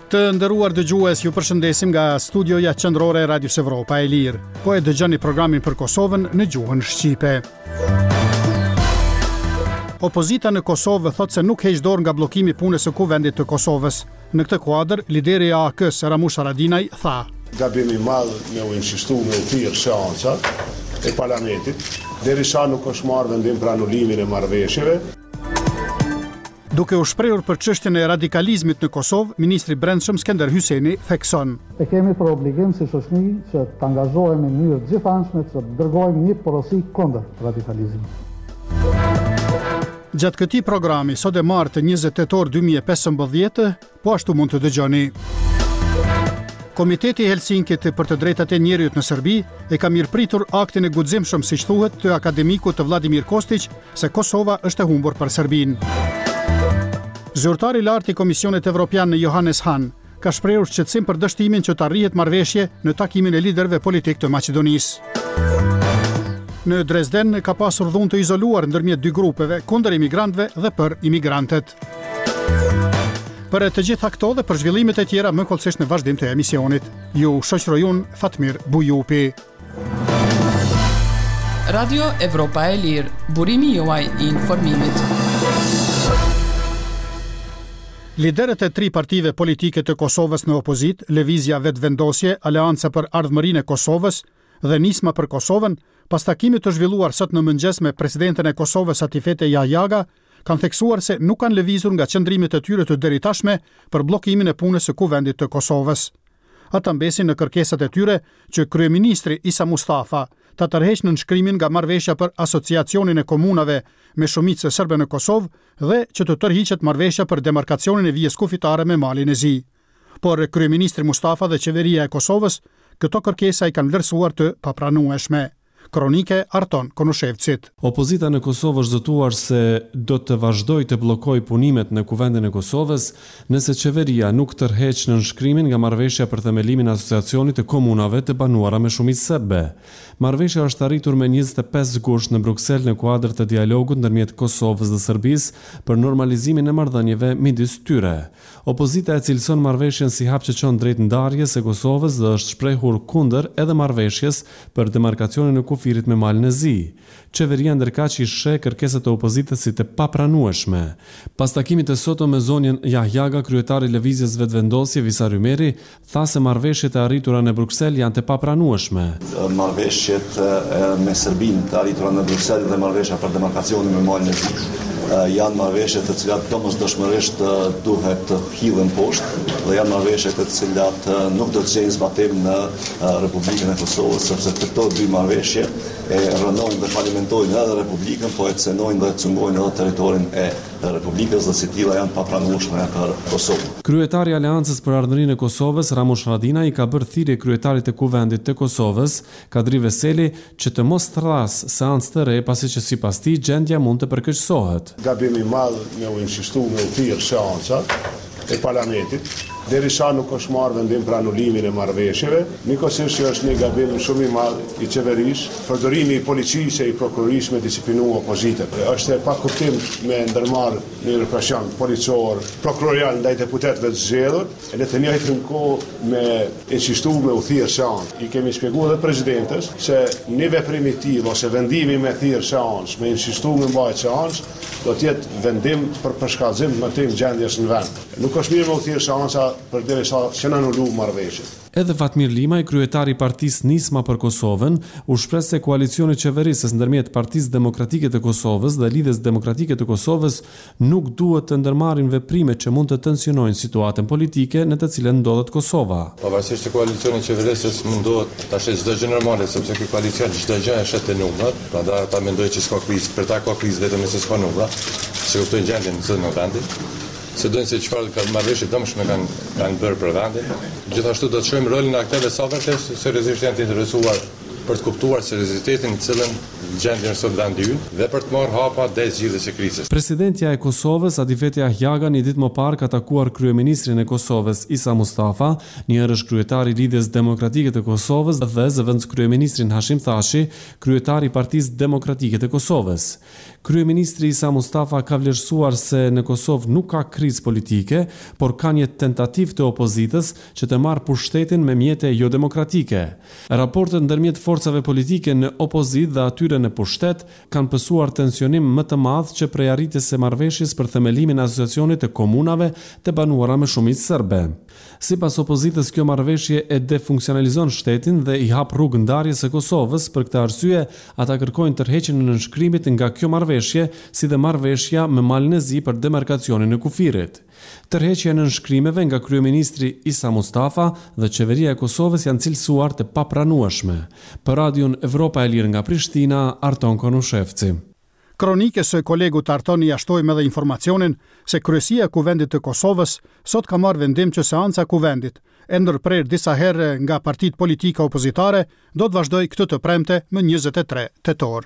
Të nderuar dëgjues, ju përshëndesim nga studioja qendrore e Radios Evropa e Lirë. Po e dëgjoni programin për Kosovën në gjuhën shqipe. Opozita në Kosovë thotë se nuk heq dorë nga bllokimi i punës së Kuvendit të Kosovës. Në këtë kuadër, lideri i AK-s Ramush Haradinaj tha: Gabimi i madh me u insistuar me u thirr seancat e parlamentit, derisa nuk është marrë vendim për anulimin e marrëveshjeve. Duke u shprehur për çështjen e radikalizmit në Kosovë, ministri i Brendshëm Skënder Hyjseni thekson: E kemi për obligim si shoqëri që të angazhohemi në mënyrë gjithanshme që të dërgojmë një porosi kundër radikalizmit. Gjatë këtij programi, sot e martë 20 tetor 2015, po ashtu mund të dëgjoni. Komiteti i Helsinkit për të drejtat e njerëzit në Serbi e ka mirëpritur aktin e guximshëm, siç thuhet, të akademikut të Vladimir Kostić se Kosova është e humbur për Serbinë. Zyrtari i lartë i Komisionit Evropian Johannes Hahn ka shprehur shqetësim për dështimin që të arrihet marrëveshje në takimin e liderëve politik të Maqedonisë. Në Dresden ka pasur dhunë të izoluar ndërmjet dy grupeve kundër imigrantëve dhe për imigrantët. Për të gjitha këto dhe për zhvillimet e tjera më kollësisht në vazhdim të emisionit. Ju shoqëroj unë Fatmir Bujupi. Radio Evropa e Lirë, burimi juaj i informimit. Liderët e 3 partive politike të Kosovës në opozit, Lëvizja Vetvendosje, Aleanca për Ardhmërinë e Kosovës dhe Nisma për Kosovën, pas takimit të zhvilluar sot në mëngjes me presidenten e Kosovës Atifete Jahjaga, kanë theksuar se nuk kanë lëvizur nga qëndrimet e tyre të deritashme për bllokimin e punës së Kuvendit të Kosovës. Ata mbesin në kërkesat e tyre që kryeministri Isa Mustafa ta tërheqë nënshkrimin nga marrëveshja për asociacionin e komunave me shumicë serbe në Kosovë dhe që të tërhiqet marrëveshja për demarkacionin e vijës kufitare me Malin e Zi. Por kryeministri Mustafa dhe qeveria e Kosovës këto kërkesa i kanë vlerësuar të papranueshme. Kronike Arton Konushevcit. Opozita në Kosovë është zëtuar se do të vazhdoj të bllokoj punimet në Kuvendin e Kosovës nëse qeveria nuk tërheq nënshkrimin nga marrëveshja për themelimin e asociacionit të komunave të banuara me shumicë serbe. Marrëveshja është arritur me 25 gusht në Bruksel në kuadër të dialogut ndërmjet Kosovës dhe Serbisë për normalizimin e marrëdhënieve midis tyre. Opozita e cilëson marrëveshjen si hap që çon drejt ndarjes së Kosovës dhe është shprehur kundër edhe marrëveshjes për demarkacionin e kufirit me Malin e Zi. Qeveria ndërkaq i sheh kërkesat e opozitës si të papranueshme. Pas takimit të sotëm me zonjën Jahjaga, kryetari i Lëvizjes Vetvendosje Visar Ymeri tha se marrëveshjet e arritura në Bruksel janë të papranueshme. Marrëveshjet me Serbinë të arritura në Bruksel dhe marrëveshja për demarkacionin me Malin e Zi janë marrëveshje të cilat domosdoshmërisht duhet të hidhen poshtë dhe janë marrëveshje të cilat nuk do të gjejnë zbatim në Republikën e Kosovës, sepse këto dy marrëveshje e rënojnë dhe falimentojnë edhe Republikën, po e cënojnë dhe cungojnë edhe territorin e Republikës dhe si tilla janë papranueshme për Kosovën. Kryetari i Aleancës për Ardhmërinë e Kosovës, Ramush Haradinaj, ka bërë thirrje kryetarit të Kuvendit të Kosovës, Kadri Veseli, që të mos thrasë seancë të re, pasi që sipas tij gjendja mund të përkeqësohet. Gabimi i madh me u insistuar me u thirr seancat e parlamentit, derisa nuk është marrë vendim për anulimin e marrëveshjeve, njëkohësisht që është një gabim shumë i madh i qeverisë, përdorimi i policisë e i prokurorisë me disiplinu opozitën. Është e pakuptim me ndërmarrë një represion policor, prokurorial ndaj deputetëve të zgjedhur, e në të njëjtën kohë me insistuar me u thirr seancë. I kemi shpjeguar edhe presidentes se një veprim i tillë ose vendimi me thirr seancë, me insistuar me mbajtur seancë, do të jetë vendim për përshkallëzim të tim gjendjes në vend. Nuk është mirë me u thirr seanca përderisa që na anulu marrëveshjet. Edhe Fatmir Limaj, kryetari i partisë Nisma për Kosovën, u shpreh se koalicioni qeverisës ndërmjet Partisë Demokratike të Kosovës dhe Lidhjes Demokratike të Kosovës nuk duhet të ndërmarrin veprime që mund të tensionojnë situatën politike në të cilën ndodhet Kosova. Pavarësisht të koalicionit qeverisës mundohet ta sheh çdo gjë normale, sepse ky koalicion çdo gjë e shet te numrat, prandaj ata mendojnë që s'ka krizë, për ta ka krizë vetëm se s'ka numra, se kuptojnë gjendjen në vendin. Se dojnë se çfarë ka marrëveshje dëmshme kanë bërë për vendin. Gjithashtu do të shohim rolin e aktorëve savërtes, seriozisht janë të interesuar për të kuptuar seriozitetin në cilën gjendjen sot vendi ynë dhe për të marrë hapa drejt zgjidhjes së krizës. Presidentja e Kosovës Adifete Ahjaga një ditë më parë ka takuar kryeministrin e Kosovës Isa Mustafa, një herësh kryetari i Lidhjes Demokratike të Kosovës dhe zëvendës kryeministrin Hashim Thashi, kryetari i Partisë Demokratike të Kosovës. Kryeministri Isa Mustafa ka vlerësuar se në Kosovë nuk ka krizë politike, por ka një tentativë të opozitës që të marrë pushtetin me mjete jo demokratike. Raportet ndërmjet forcave politike në opozitë dhe atyre në pushtet kanë pësuar tensionim më të madh që prej arritjes së marrëveshjes për themelimin e asociacionit të komunave të banuara me shumicë serbe. Sipas opozitës, kjo marrëveshje e defunksionalizon shtetin dhe i hap rrugë ndarjes së Kosovës. Për këtë arsye, ata kërkojnë tërheqjen e nënshkrimit nga kjo marrëveshje, si dhe marrëveshja me Malin e Zi për demarkacionin e kufirit. Tërheqja e nënshkrimeve nga kryeministri Isa Mustafa dhe qeveria e Kosovës janë cilësuar të papranueshme. Për Radion Evropa e Lirë nga Prishtina, Arton Konushevci. Kronike së kolegut Arton i ashtojmë edhe informacionin se kryesia e kuvendit të Kosovës sot ka marrë vendim që seanca e kuvendit, e ndërprer disa herë nga partitë politike opozitare, do të vazhdojë këtë të premte më 23 tetor.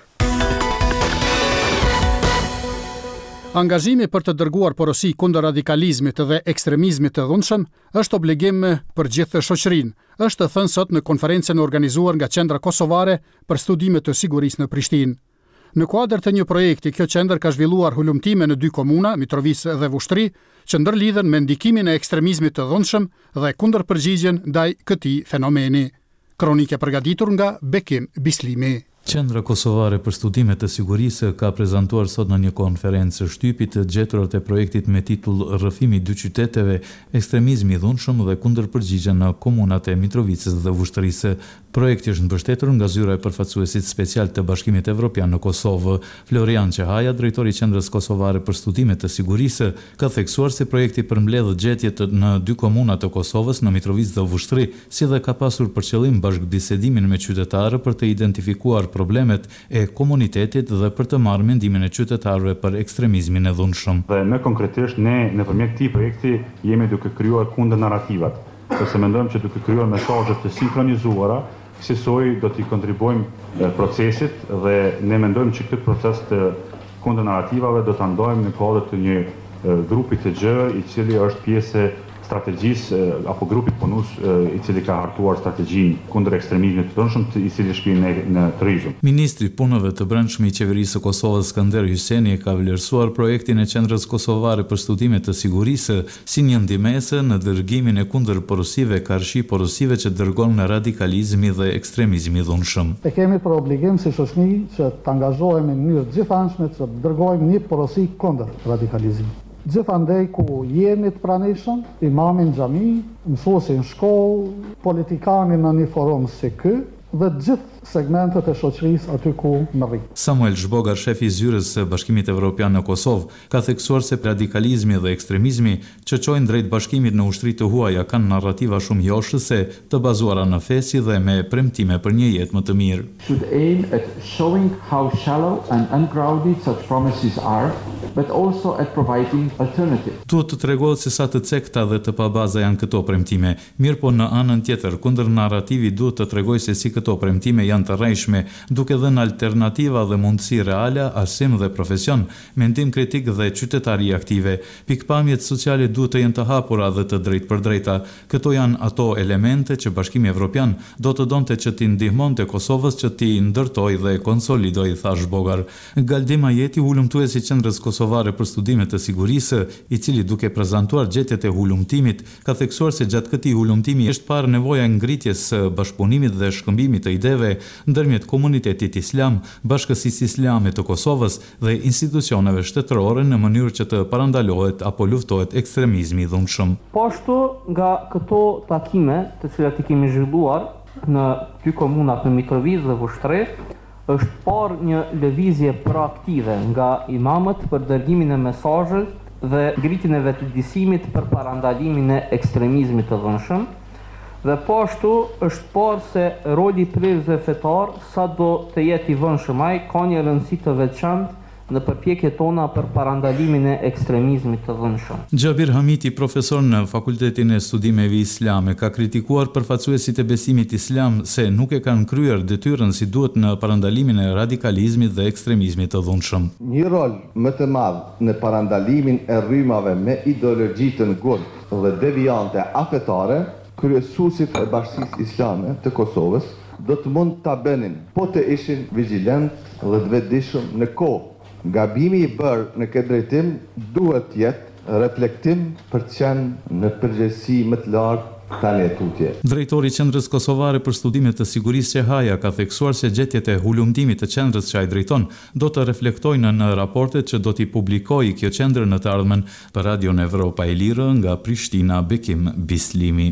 Angazhimi për të dërguar porosi kundër radikalizmit dhe ekstremizmit të dhunshëm është obligim për gjithë shoqërinë, është thënë sot në konferencën organizuar nga Qendra Kosovare për Studime të Sigurisë në Prishtinë. Në kuadër të një projekti, kjo qendër ka zhvilluar hulumtime në 2 komuna, Mitrovica dhe Vushtri, që ndërlidhen me ndikimin e ekstremizmit të dhunshëm dhe kundërpërgjigjen ndaj këtij fenomeni. Kronike përgatitur nga Bekim Bislimi. Qendra Kosovare për Studime të Sigurisë ka prezantuar sot në një konferencë shtypit të gjeturat e projektit me titull Rrëfimi 2 qyteteve, ekstremizmi i dhunshëm dhe kundërpërgjigje në komunat e Mitrovicës dhe Vushtrisë. Projekti është mbështetur nga zyra e përfaqësuesit special të Bashkimit Evropian në Kosovë. Florian Qehaja, drejtori i Qendrës Kosovare për Studime të Sigurisë, ka theksuar se projekti përmbledh gjetjet në 2 komuna të Kosovës, në Mitrovicë dhe Vushtri, si dhe ka pasur për qëllim bashkëbisedimin me qytetarë për të identifikuar problemet e komunitetit dhe për të marrë mendimin e qytetarëve për ekstremizmin e dhunshëm. Dhe më konkretisht ne nëpërmjet këtij projekti jemi duke krijuar kundër narrativat, sepse mendojmë që duke krijuar mesazhe të sinkronizuara, kësaj do t'i kontribuojmë procesit dhe ne mendojmë që këtë proces të kundër narrativave do ta ndajmë në kuadër të një grupi të gjerë i cili është pjesë strategjisë apo grupit punus i cili ka hartuar strategjinë kundër ekstremizmit të dhunshëm, i cili shpinë në Trizhëm. Ministri i Punëve të Brendshme i Qeverisë së Kosovës Skënder Hyseni ka vlerësuar projektin e Qendrës Kosovare për Studime të Sigurisë si një ndihmëse në dërgimin e kundërporosive, karshi porosive që dërgon në radikalizmi dhe ekstremizmi i dhunshëm. E kemi për obligim si shoqëri që të angazhohemi në mënyrë gjithanshme që të dërgojmë një porosi kundër radikalizmit. Gjithandej ku jemi të pranishëm, imamin xhami, mësuesin shkollë, politikani në një forum si ky dhe gjithë segmentet e shoqërisë aty ku më rri. Samuel Zhbogar, shefi i zyrës së Bashkimit Evropian në Kosovë, ka theksuar se radikalizmi dhe ekstremizmi që çojnë drejt bashkimit në ushtri të huaja kanë narrativa shumë joshëse, të bazuara në fe si dhe me premtime për një jetë më të mirë. Should aim at showing how shallow and ungrounded such promises are, but also at providing alternatives. Duhet të tregohet se sa të cekta dhe të pabaza janë këto premtime. Mirë po në anën tjetër, kundër narrativi duhet të tregojë se si këto premtime janë të rrejshme, duke dhënë alternativa dhe mundësi reale, arsim dhe profesion, mendim kritik dhe qytetari aktive. Pikpamjet sociale duhet të jenë të hapura dhe të drejtë për drejta. Këto janë ato elemente që Bashkimi Evropian do të donte që t'i ndihmonte Kosovës që t'i ndërtoj dhe konsolidoj, tha Zhbogar. Galdim Ajeti, hulumtuesi i Qendrës Kosovare për Studime të Sigurisë, i cili duke prezantuar gjetjet e hulumtimit, ka theksuar se gjatë këtij hulumtimi është parë nevoja e ngritjes së bashkëpunimit dhe shkëmbimit të ideve ndërmjet komunitetit islam, Bashkësisë Islame të Kosovës dhe institucioneve shtetërore në mënyrë që të parandalohet apo luftohet ekstremizmi i dhunshëm. Po ashtu nga këto takime, të cilat i kemi zhvilluar në 2 komunat në Mitrovicë dhe Vushtri, është parë një lëvizje proaktive nga imamët për dërgimin e mesazheve dhe ngritjen e vetëdijësimit për parandalimin e ekstremizmit të dhunshëm. Dhe po ashtu është parë se roli i prerësve fetar, sa do të jetë i vëndshëm ai, ka një rëndësi të veçantë në përpjekjet tona për parandalimin e ekstremizmit të dhunshëm. Xhabir Hamiti, profesor në Fakultetin e Studimeve Islame, ka kritikuar përfaqësuesit e besimit islam se nuk e kanë kryer detyrën si duhet në parandalimin e radikalizmit dhe ekstremizmit të dhunshëm. Një rol më të madh në parandalimin e rrymave me ideologji të ngurtë dhe deviante afetare, kryesuesit e Bashkisë Islame të Kosovës do të mund ta bënin, po të ishin vigjilent dhe të vetëdijshëm në kohë. Gabimi i bërë në këtë drejtim duhet të jetë reflektim për të qenë në përgjegjësi më të lartë tani e tutje. Drejtori i Qendrës Kosovare për Studime të Sigurisë Qehaja ka theksuar se gjetjet e hulumtimit të qendrës që ai drejton do të reflektojnë në raportet që do t'i publikojë kjo qendër në të ardhmen. Për Radion Evropa e Lirë nga Prishtina, Bekim Bislimi.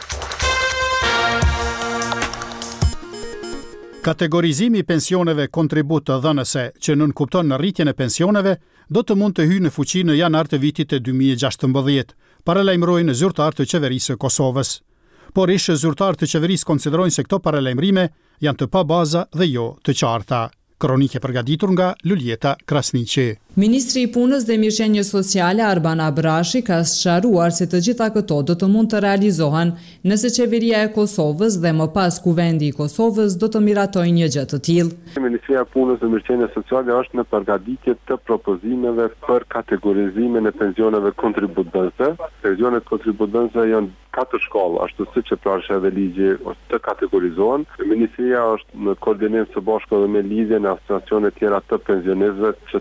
Kategorizimi i pensioneve kontribut të dhënëse që nënkupton në rritjen e pensioneve do të mund të hyjë në fuqi në janar të vitit të 2016, paralajmërojnë zyrtarë të qeverisë së Kosovës. Por ish zyrtarë të qeverisë konsiderojnë se këto paralajmërime janë të pabaza dhe jo të qarta. Kronike përgatitur nga Luljeta Krasniqi. Ministri i Punës dhe Mirëqenies Sociale Arban Abrashi ka sqaruar se të gjitha këto do të mund të realizohen nëse qeveria e Kosovës dhe më pas Kuvendi i Kosovës do të miratojnë një gjë të tillë. Ministria e Punës dhe Mirëqenies Sociale është në përgatitje të propozimeve për kategorizimin e pensioneve kontributëse. Pensionet kontributëse janë 4 shkallë, ashtu siç e pranon edhe ligji, të kategorizohen. Ministria është në koordinim së bashku edhe me lidhjen e asociacione tjera të pensionistëve që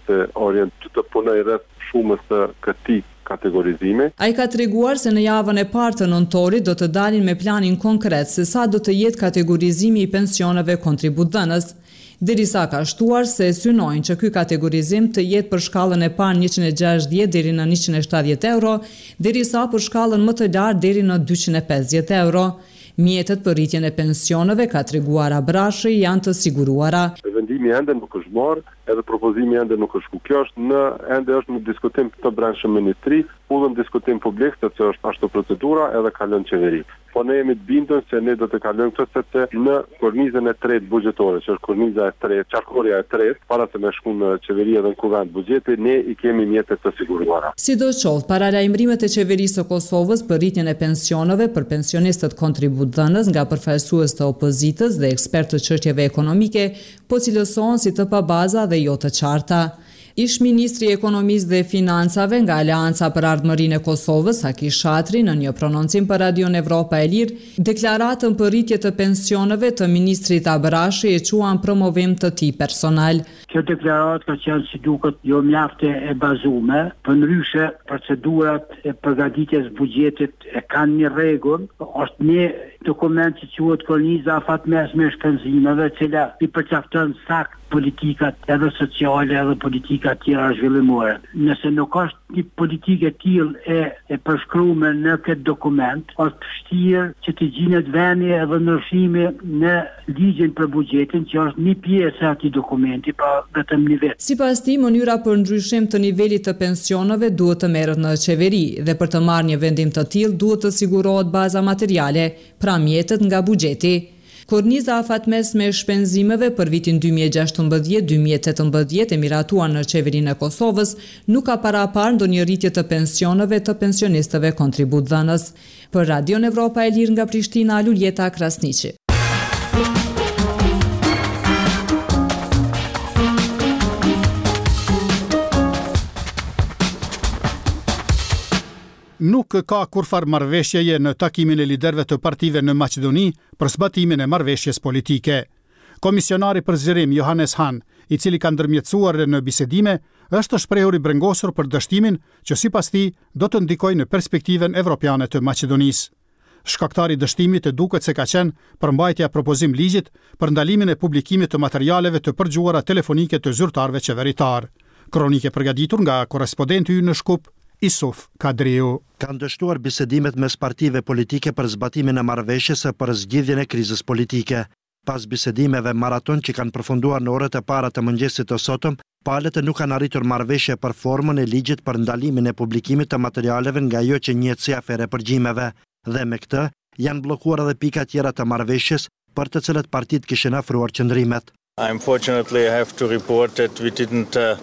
të punoj rreth shumës të këtij kategorizimi. Ai ka treguar se në javën e parë të nëntorit do të dalin me planin konkret se sa do të jetë kategorizimi i pensioneve kontributdhënës, derisa ka shtuar se synojnë që ky kategorizim të jetë për shkallën e parë 160 deri në 170 euro, derisa për shkallën më të lartë deri në 250 euro. Mjetet për rritjen e pensioneve, ka treguar Abrashi, janë të siguruara. Vendimi ende nuk është marrë, edhe propozimi ende nuk është ku. Kjo është ende është në diskutim të brendshëm ministri, u në diskutim publik, sepse është ashtu procedura edhe kalon qeveri. Po ne jemi të bindur se ne do të kalojmë këtë sepse në kornizën e tretë buxhetore, që është korniza e tretë, qarkuria e tretë, para se me shku në qeveri edhe në kuvend buxheti, ne i kemi mjetet të siguruara. Sidoqoftë, paralajmërimet e qeverisë së Kosovës për rritjen e pensioneve për pensionistët kontributdhënës nga përfaqësues të opozitës dhe ekspertë të çështjeve ekonomike po cilësohen si të pabaza dhe jo të qarta. Ish ministri i Ekonomisë dhe Financave nga Aleanca për Ardhmërinë e Kosovës, Haki Shatri, në një prononcim për Radion Evropa e Lirë, deklaratën për rritje të pensioneve të ministrit Abrashi e quan promovim të tij personal. Kjo deklaratë ka qenë si duket jo mjafte e bazume, përndryshe procedurat e përgatitjes buxhetit e kanë një rregull, është një dokument që quhet korniza afatmesme e shpenzimeve, e cila i përcakton sakt politikat edhe sociale edhe politikat tjera zhvillimore. Nëse nuk është një politikë e tillë e përshkruar në këtë dokument, është vështirë që të gjinet veni edhe ndryshimi në ligjin për buxhetin, që është një pjesë e atij dokumenti, pra vetëm një vetë. Sipas tij, mënyra për ndryshim të nivelit të pensioneve duhet të merret në qeveri dhe për të marrë një vendim të tillë duhet të sigurohet baza materiale, pra mjetet nga buxheti. Korniza afatmesme e shpenzimeve për vitin 2016-2018 e miratuar në qeverinë e Kosovës nuk ka parapar ndonjë rritje të pensioneve të pensionistëve kontributdhënës. Për Radion Evropa e Lirë nga Prishtina, Luljeta Krasniqi. Nuk ka kurfar marrëveshjeje në takimin e liderëve të partive në Maqedoni për zbatimin e marrëveshjes politike. Komisionari për zgjerim Johannes Hahn, i cili ka ndërmjetësuar në bisedime, është shprehur i brengosur për dështimin që sipas tij do të ndikojë në perspektiven evropiane të Maqedonisë. Shkaktari i dështimit duket se ka qenë përmbajtja propozim ligjit për ndalimin e publikimit të materialeve të përgjuara telefonike të zyrtarëve qeveritar. Kronike përgatitur nga korrespondenti ynë në Shkup, Isuf Kadriu. Kanë dështuar bisedimet mes partive politike për zbatimin e marrëveshjes për zgjidhjen e krizës politike. Pas bisedimeve maraton që kanë përfunduar në orët e para të mëngjesit të sotëm, palët nuk kanë arritur marrëveshje për formën e ligjit për ndalimin e publikimit të materialeve nga ajo që njihet si afere përgjimeve. Dhe me këtë, janë bllokuar edhe pika tjera të marrëveshjes për të cilat partitë kishin ofruar qëndrimet. Unfortunately, I have to report that we didn't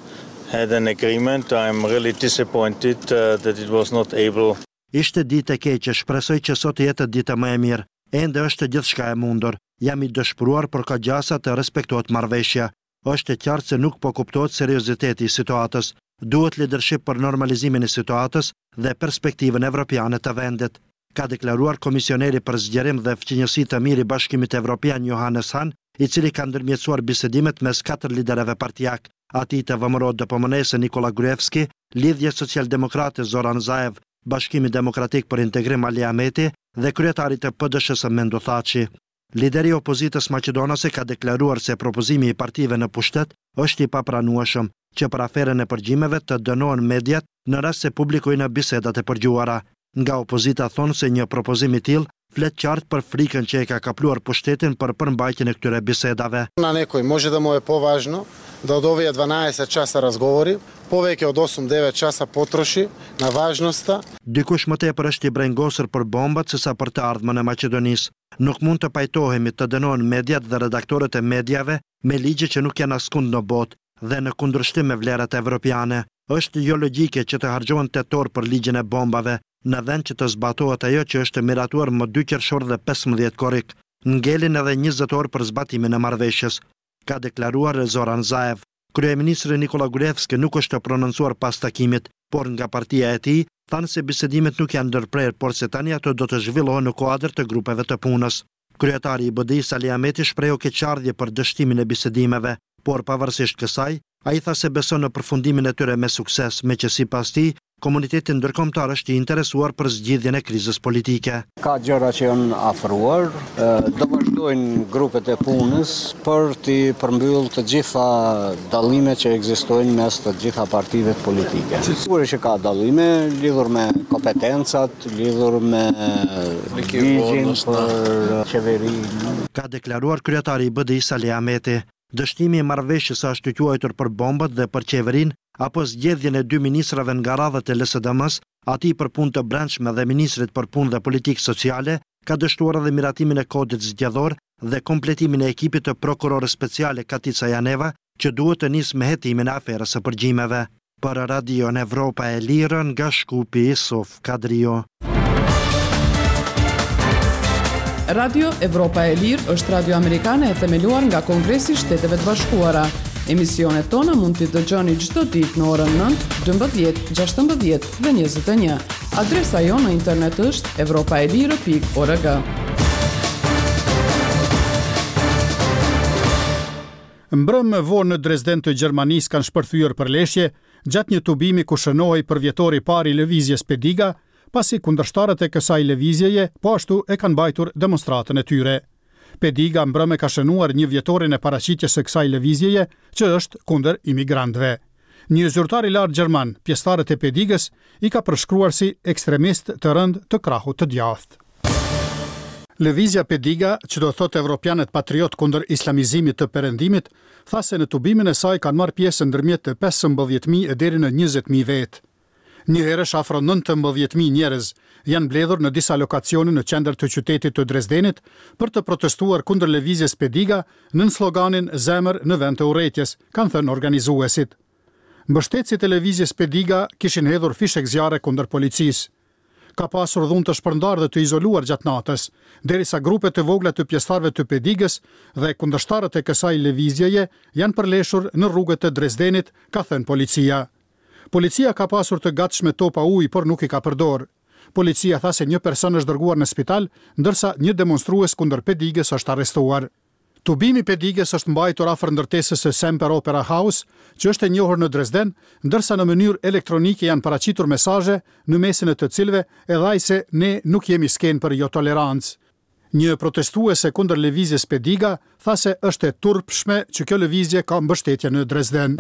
had an agreement. I'm really disappointed that it was not able. Ishte ditë e keqe, shpresoj që sot jetë dita më e mirë. Ende është gjithçka e mundur. Jam i dëshpëruar për ka gjasa të respektohet marrëveshja. Është e qartë se nuk po kuptohet serioziteti i situatës. Duhet leadership për normalizimin e situatës dhe perspektivën evropiane të vendit, ka deklaruar komisioneri për zgjerim dhe fqinjësi të mirë i Bashkimit Evropian Johannes Hahn, i cili ka ndërmjetësuar bisedimet mes 4 liderëve partijak, atij të VMRO DPMNE-s Nikola Gruevski, Lidhje Social-Demokrate Zoran Zaev, Bashkimi Demokratik për Integrim Ali Ahmeti dhe kryetarit të PDSH-s Mendo Thaçi. Lideri i opozitës maqedonase ka deklaruar se propozimi i partive në pushtet është i papranueshëm, që për aferën e përgjimeve të dënohen mediat në rast se publikojnë bisedat e përgjuara. Nga opozita thonë se një propozim i tillë flet qartë për frikën që e ka kapluar pushtetin për përmbajtjen e këtyre bisedave. Na nekoj može da mu je považno da od ove 12 časa razgovori, poveke od 8-9 časa potroši na važnosta. Dikush më tepër është i brengosur për bombat sesa për të ardhmen e Maqedonisë. Nuk mund të pajtohemi të dënohen mediat dhe redaktorët e mediave me ligje që nuk janë askund në botë dhe në kundërshtim me vlerat evropiane. Është jo logjike që të harxhohen 8 orë për ligjin e bombave, në vend që të zbatohet ajo që është miratuar më 2 qershor dhe 15 korrik. Ngelin edhe 20 orë për zbatimin e marrëveshjes, ka deklaruar Zoran Zaev. Kryeministri Nikola Gruevski nuk është prononcuar pas takimit, por nga partia e tij thanë se bisedimet nuk janë ndërprerë, por se tani ato do të zhvillohen në kuadër të grupeve të punës. Kryetari i BDI-s Ali Ahmeti shprehu keqardhje për dështimin e bisedimeve, por pavarësisht kësaj, ai tha se beson në përfundimin e tyre me sukses, me që sipas tij, komuniteti ndërkombëtar është i interesuar për zgjidhjen e krizës politike. Ka gjëra që janë afruar, do vazhdojnë grupet e punës për të përmbyllur të gjitha dallimet që ekzistojnë mes të gjitha partive politike. Sigurisht që ka dallime lidhur me kompetencat, lidhur me ligjin për qeverinë. Ka deklaruar kryetari i BDI-s Ali Ahmeti. Dështimi i marrëveshjes është quajtur për bombat dhe për qeverinë apo zgjedhjen e 2 ministrave nga radhët e LSDM-s, atij për punë të brendshme dhe ministrit për punë dhe politikë sociale, ka dështuar edhe miratimin e kodit zgjedhor dhe kompletimin e ekipit të prokurorës speciale Katica Janeva, që duhet të nisë me hetimin e aferës së përgjimeve. Për Radio Evropa e Lirë nga Shkupi, Sof Kadrio. Radio Evropa e Lirë është radio amerikane e themeluar nga Kongresi i Shteteve të Bashkuara. Emisionet tona mund t'i dëgjoni çdo ditë në orën 9, 12, 16 dhe 21. Adresa jonë në internet është europaelire.org. Mbrëm vonë në Dresden të Gjermanisë kanë shpërthyer për leshje gjatë një tubimi ku shënohej për vjetori i parë i lëvizjes Pediga, pasi kundërshtarët e kësaj lëvizjeje po ashtu e kanë mbajtur demonstratën e tyre. Pediga mbrëmë ka shënuar një vjetorin e paraqitjes së kësaj lëvizjeje, që është kundër imigrantëve. Një zyrtar i lartë gjerman, pjesëtarët e Pedigës, i ka përshkruar si ekstremist të rënd të krahut të djathtë. Lëvizja Pediga, që do thotë evropianët patriot kundër islamizimit të perëndimit, tha se në tubimin e saj kanë marrë pjesë ndërmjet të 15.000 deri në 20.000 vetë. Njëherësh afro 19.000 njerëz janë mbledhur në disa lokacione në qendër të qytetit të Dresdenit për të protestuar kundër lëvizjes Pediga nën sloganin Zemër në vend të urrëties, kanë thënë organizuesit. Mbështetësit e lëvizjes Pediga kishin hedhur fishek zjarre kundër policisë. Ka pasur dhunë të shpërndar dhe të izoluar gjatë natës, derisa grupe të vogla të pjesëtarëve të Pedigës dhe kundërshtarët e kësaj lëvizjeje janë përleshur në rrugët e Dresdenit, ka thënë policia. Policia ka pasur të gatshme topa ujë, por nuk i ka përdor. Policia tha se një person është dërguar në spital, ndërsa një demonstrues kundër Pedigës është arrestuar. Tubimi Pedigës është mbajtur afër ndërtesës së Semper Opera House, që është e njohur në Dresden, ndërsa në mënyrë elektronike janë paraqitur mesazhe në mesin e të cilëve edhe ai se ne nuk jemi skenë për jo tolerancë. Një protestuese kundër lëvizjes Pediga tha se është e turpshme që kjo lëvizje ka mbështetje në Dresden.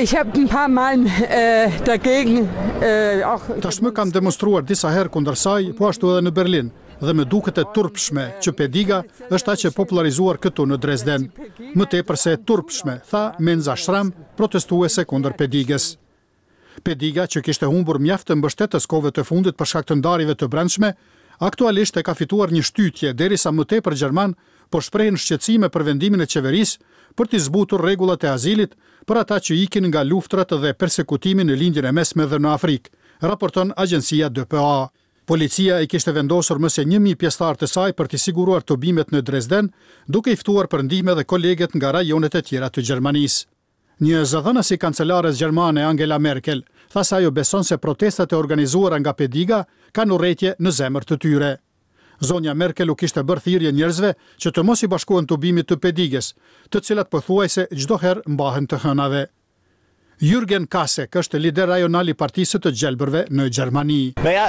Tashmë kam demonstruar disa herë kundër saj, po ashtu edhe në Berlin, dhe më duket e turpshme që Pediga është aq e popularizuar këtu në Dresden. Më tepër se e turpshme, tha Menza Schramm, protestuese kundër Pedigës. Pediga, që kishte humbur mjaft të mbështetës kohëve të fundit për shkak të ndarjeve të brendshme, aktualisht e ka fituar një shtytje, derisa më tepër gjerman po shprehin shqetësime për vendimin e qeverisë për të zbutur rregullat e azilit për ata që ikin nga luftrat dhe persekutimi në lindjen e mesme dhe në Afrikë, raporton agjencia DPA. Policia i kishte vendosur më se 1000 pjesëtar të saj për të siguruar tubimet në Dresden, duke i ftuar për ndihmë dhe koleget nga rajonet e tjera të Gjermanisë. Një zëdhënës i kancelares gjermane Angela Merkel tha se ajo beson se protestat e organizuara nga Pediga kanë urrëtie në zemër të tyre. Zonja Merkel u kishte bërë thirrje njerëzve që të mos i bashkohen tubimit të Pedigës, të cilat pothuajse çdo herë mbahen të hënave. Jürgen Kasek është lider rajonal i partisë të gjelbërve në Gjermani.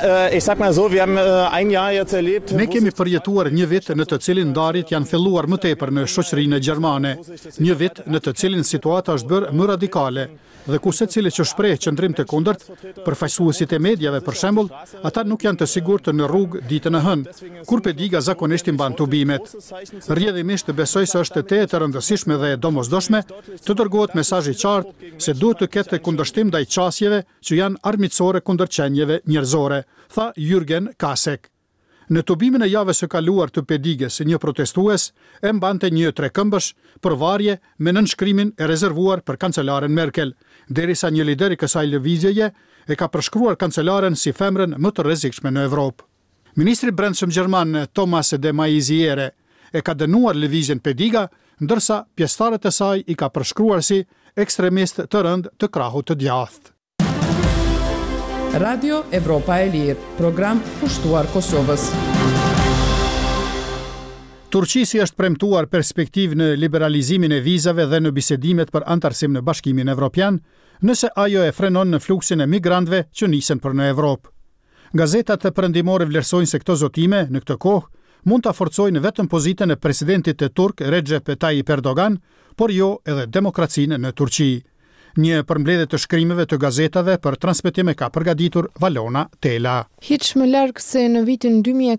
Ne kemi përjetuar një vit në të cilin ndarjet janë filluar më tepër në shoqërinë gjermane, një vit në të cilin situata është bërë më radikale dhe ku secili që shpreh qëndrim të kundërt, përfaqësuesit e mediave për shembull, ata nuk janë të sigurt në rrugë ditën e hënë, kur Pediga zakonisht i mban tubimet. Rrjedhimisht besoj se është e rëndësishme dhe domosdoshme të dërgohet mesazh i qartë se duhet të ketë kundërshtim ndaj qasjeve që janë armiqësore kundër qenjeve njerëzore, tha Jürgen Kasek. Në tubimin e javës së kaluar të Pedigës, një protestues e mbante një trekëmbësh për varje me nënshkrimin e rezervuar për kancelaren Merkel, derisa një lider i kësaj lëvizjeje e ka përshkruar kancelaren si femrën më të rrezikshme në Evropë. Ministri i Brendshëm gjerman Thomas de Maizière e ka dënuar lëvizjen Pediga, ndërsa pjesëtarët e saj i ka përshkruar si ekstremist të rënd të krahut të djathtë. Radio Evropa e Lirë, program pushtuar Kosovës. Turqisi është premtuar perspektiv në liberalizimin e vizave dhe në bisedimet për antarësim në Bashkimin Evropian, nëse ajo e frenon në fluksin e migrantëve që nisen për në Evropë. Gazetat perëndimore vlerësojnë se këto zotime në këtë kohë mund ta forcojnë vetëm pozitën e presidentit turk Recep Tayyip Erdogan, por jo edhe demokracinë në Turqi. Një përmbledhje të shkrimeve të gazetave për transmetim e ka përgatitur Valona Tela. Hiç më larg se në vitin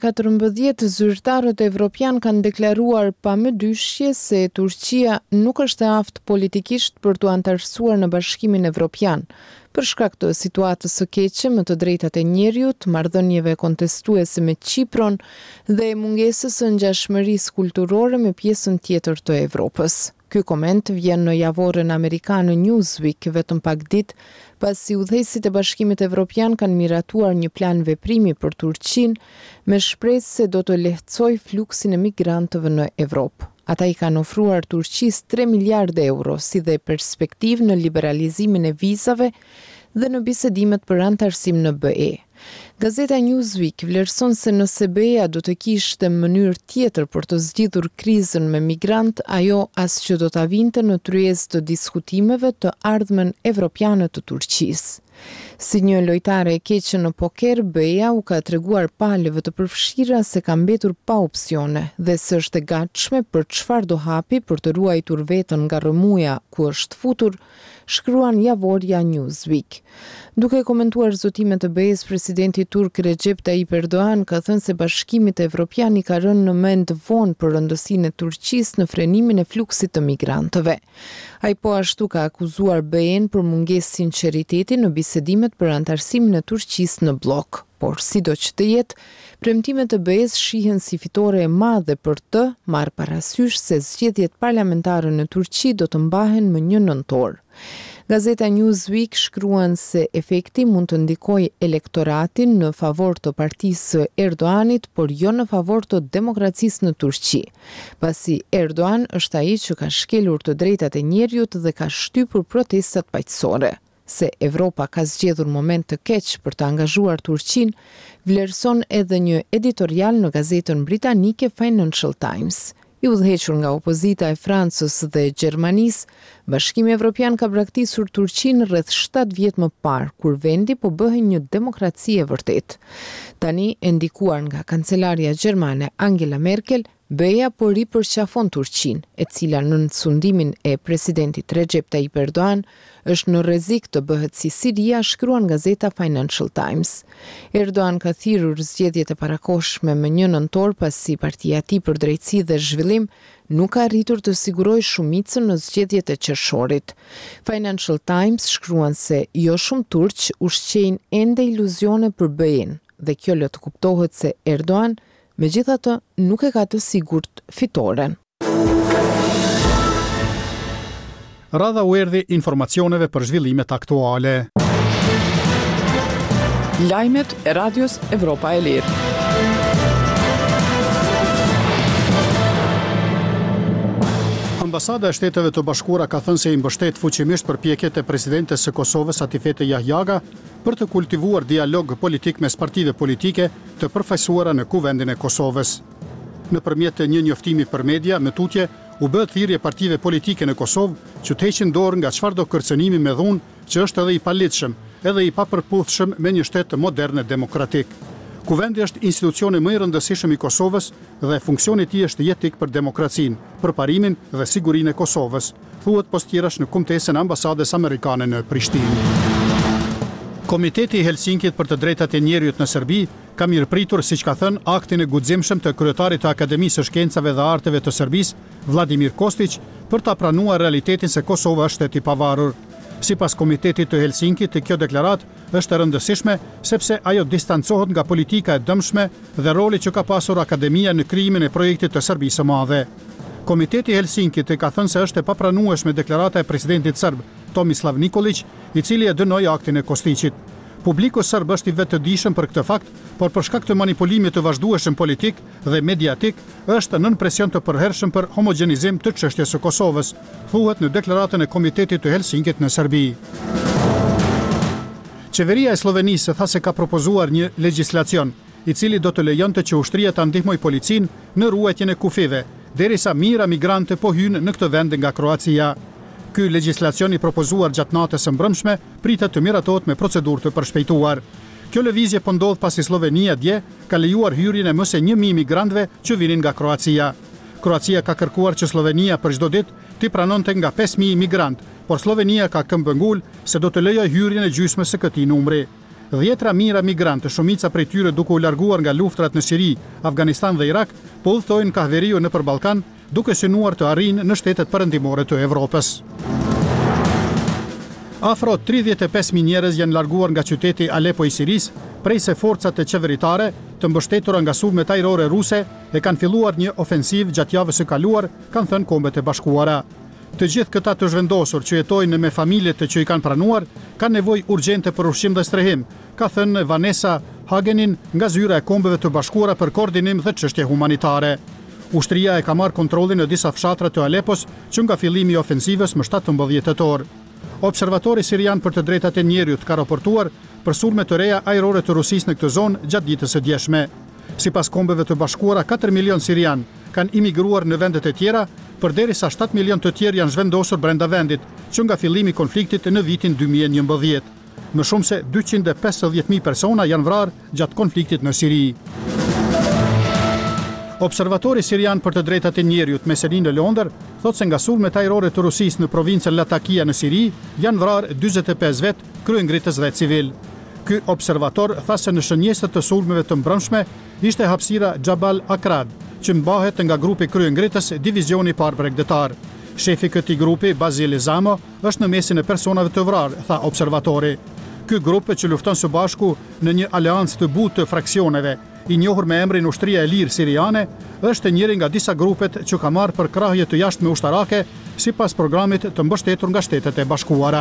2014, zyrtarët evropian kanë deklaruar pa më dyshje se Turqia nuk është e aftë politikisht për të antarësuar në Bashkimin Evropian, për shkak të situatës së keqe me të drejtat e njerëzit, marrëdhënieve kontestuese me Kipron dhe mungesës së ngjashmërisë kulturore me pjesën tjetër të Evropës. Ky koment vjen në javorën amerikane Newsweek vetëm pak ditë pasi udhëheqësit e Bashkimit Evropian kanë miratuar një plan veprimi për Turqinë me shpresë se do të lehtësojë fluksin e migrantëve në Evropë. Ata i kanë ofruar Turqisë 3 miliardë euro si dhe perspektivë në liberalizimin e vizave dhe në bisedimet për antarësim në BE. Gazeta Newsweek vlerëson se nëse BE-ja do të kishte mënyrë tjetër për të zgjidhur krizën me migrant, ajo as që do ta vinte në tryezë të diskutimeve të ardhmen evropiane të Turqisë. Si një lojtare e keqe në poker, BE-ja u ka treguar palëve të përfshira se ka mbetur pa opsione dhe se është e gatshme për çfarë do hapi për të ruajtur veten nga rrëmuja ku është futur, shkruan javorja Newsweek. Duke komentuar zotimet e BE-s, presidenti turk Recep Tayyip Erdogan ka thënë se Bashkimit Evropian i ka rënë në mend vonë për rëndësinë e Turqisë në frenimin e fluksit të migrantëve. Ai po ashtu ka akuzuar BE-n për mungesë sinqeriteti në bisedimet për antarësimin e Turqisë në blok. Por sido që të jetë, premtimet e BE-s shihen si fitore e madhe për të marrë parasysh se zgjedhjet parlamentare në Turqi do të mbahen më 1 nëntor. Gazeta Newsweek shkruan se efekti mund të ndikojë elektoratin në favor të partisë Erdoganit, por jo në favor të demokracisë në Turqi, pasi Erdogan është ai që ka shkelur të drejtat e njerëzit dhe ka shtypur protestat paqësore. Se Evropa ka zgjedhur moment të keq për të angazhuar Turqinë, vlerëson edhe një editorial në gazetën britanike Financial Times. I udhëhequr nga opozita e Francës dhe Gjermanisë, Bashkimi Evropian ka braktisur Turqinë rreth 7 vjet më parë, kur vendi po bëhej një demokraci e vërtetë. Tani, e ndikuar nga kancelaria gjermane Angela Merkel, BE-ja po ripërqafon Turqinë, e cila në sundimin e presidentit Recep Tayyip Erdogan është në rrezik të bëhet si Siria, shkruan gazeta Financial Times. Erdogan ka thirrur zgjedhjet e parakohshme më 1 nëntor pasi partia e tij për drejtësi dhe zhvillim nuk ka arritur të sigurojë shumicën në zgjedhjet e qershorit. Financial Times shkruan se jo shumë turq ushqejnë ende iluzione për BE-n dhe kjo lë të kuptohet se Erdogan megjithatë nuk e ka të sigurt fitoren. Radha u erdhi informacioneve për zhvillimet aktuale. Lajmet e Radios Evropa e Lirë. Ambasada e Shteteve të Bashkuara ka thënë se i mbështet fuqimisht përpjekjet e presidentes së Kosovës Atifete Jahjaga për të kultivuar dialog politik mes partive politike të përfaqësuara në Kuvendin e Kosovës. Nëpërmjet një njoftimi për media me tutje, u bë thirrje partive politike në Kosovë që të heqin dorë nga çfarëdo kërcënimi me dhunë që është edhe i palitshëm, edhe i papërputhshëm me një shtet modern e demokratik. Kuvendi është institucioni më i rëndësishëm i Kosovës dhe funksioni i tij është jetik për demokracinë, përparimin dhe sigurinë e Kosovës, thuhet postjerash në kumtesën e ambasadës amerikane në Prishtinë. Komiteti i Helsinkit për të drejtat e njerëzit në Serbi ka mirëpritur, siç ka thënë, aktin e guximshëm të kryetarit të Akademisë së Shkencave dhe Arteve të Serbisë, Vladimir Kostić, për ta pranuar realitetin se Kosova është shtet i pavarur. Sipas Komitetit të Helsinkit, kjo deklaratë është e rëndësishme sepse ajo distancohet nga politika e dëmshme dhe roli që ka pasur Akademia në krijimin e projektit të Serbisë së Madhe. Komiteti i Helsinkit ka thënë se është e papranueshme deklarata e presidentit serb Tomislav Nikolić, i cili e dënoi aktin e Kostićit. Publiku serb është i vetëdijshëm për këtë fakt, por për shkak të manipulimit të vazhdueshëm politik dhe mediatik, është nën presion të përhershëm për homogenizim të çështjes së Kosovës, thuhet në deklaratën e Komitetit të Helsinkit në Serbi. Qeveria e Slovenisë tha se ka propozuar një legjislacion, i cili do të lejonte që ushtria ta ndihmojë policinë në ruajtjen e kufive, derisa mijëra migrante po hyjnë në këtë vend nga Kroacia. Ky legjislacion i propozuar gjatë natës së mbrëmshme pritet të miratohet me procedurë të përshpejtuar. Kjo lëvizje po ndodh pasi Slovenia dje ka lejuar hyrjen e më se 1000 migrantëve që vinin nga Kroacia. Kroacia ka kërkuar që Slovenia për çdo ditë t'i pranonte nga 5000 migrantë, por Slovenia ka këmbëngul se do të lejojë hyrjen e gjysmës së këtij numri. 10 mijëra migrantë, shumica prej tyre duke u larguar nga luftrat në Siri, Afganistan dhe Irak, po udhtojnë ka veriu nëpër Ballkan, duke synuar të arrijnë në shtetet perëndimore të Evropës. Afro 35.000 njerëz janë larguar nga qyteti Aleppo i Siris, prej se forcat e qeveritare, të mbështetura nga sulmet ajrore ruse, e kanë filluar një ofensiv gjatë javës së kaluar, kanë thënë Kombet e Bashkuara. Të gjithë këta të zhvendosur që jetojnë me familjet që i kanë pranuar, kanë nevojë urgjente për ushqim dhe strehim, ka thënë Vanessa Hagenin nga zyra e Kombeve të Bashkuara për koordinim dhe çështje humanitare. Ushtria e ka marrë kontrollin në disa fshatra të Aleppos që nga fillimi i ofensivës më 17 tetor. Observatori sirian për të drejtat e njerëzit ka raportuar për sulme të reja ajrore të Rusisë në këtë zonë gjatë ditës së djeshme. Sipas Kombeve të Bashkuara, 4 milion sirian kanë imigruar në vendet e tjera, përderisa 7 milion të tjerë janë zhvendosur brenda vendit, që nga fillimi i konfliktit në vitin 2011. Më shumë se 250.000 persona janë vrarë gjatë konfliktit në Siri. Observatori sirian për të drejtat e njerëzit Meselin në Londër thotë se nga sulmet ajrore të Rusisë në provincën Latakia në Siri janë vrarë 45 vet, kryengritës dhe civil. Ky observator tha se në shënjesët të sulmeve të mbrëmshme ishte hapësira Jabal Akrad, që mbahet nga grupi kryengritës divizioni i parë bregdetar. Shefi këtij grupi, Bazil Zamo, është në mesin e personave të vrarë, tha observatori. Ky grup që lufton së bashku në një aleancë të butë të fraksioneve, i njohur me emrin Ushtria e Lirë Siriane, është njëri nga disa grupet që ka marrë për krahje të jashtme ushtarake sipas programit të mbështetur nga Shtetet e Bashkuara.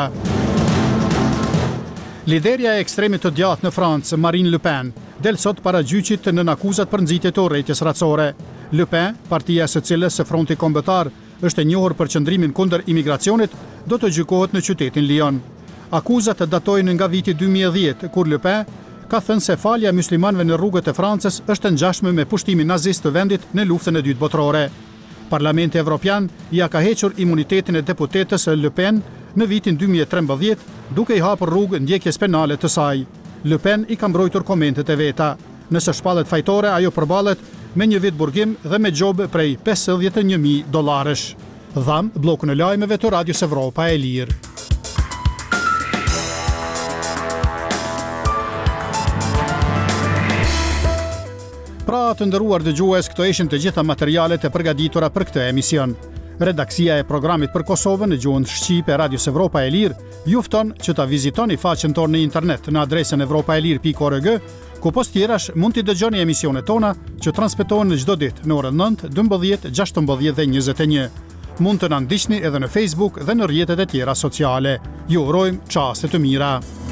Liderja e ekstremit të djathtë në Francë, Marine Le Pen, del sot para gjyqit nën akuzat për nxitje të urrëties racore. Le Pen, partia së cilës së Fronti Kombëtar është e njohur për qëndrimin kundër imigracionit, do të gjykohet në qytetin Lyon. Akuzat datojnë nga viti 2010, kur Le Pen ka thënë se falja e muslimanëve në rrugët e Francës është ngjashme me pushtimin nazist të vendit në luftën e dytë botërore. Parlamenti Evropian ja ka hequr imunitetin e deputetës Le Pen në vitin 2013, duke i hapur rrugë ndjekjes penale të saj. Le Pen i ka mbrojtur komentet e veta. Nëse shpallet fajtore, ajo përballet me një vit burgim dhe me gjobë prej $51.000. Dham bllokun e lajmeve të Radios Evropa e Lirë. Pra të ndëruar dëgjues, këto ishin të gjitha materialet e përgatitura për këtë emision. Redaksia e programit për Kosovën në gjuhën shqipe e Radios Evropa e Lirë ju fton që ta vizitoni faqen tonë në internet në adresën evropaelir.org, ku post tjerash mund t'i dëgjoni emisionet tona që transmetohen në çdo ditë në orën 9, 12, 16 dhe 21. Mund të na ndiqni edhe në Facebook dhe në rrjetet e tjera sociale. Ju urojmë çaste të mira.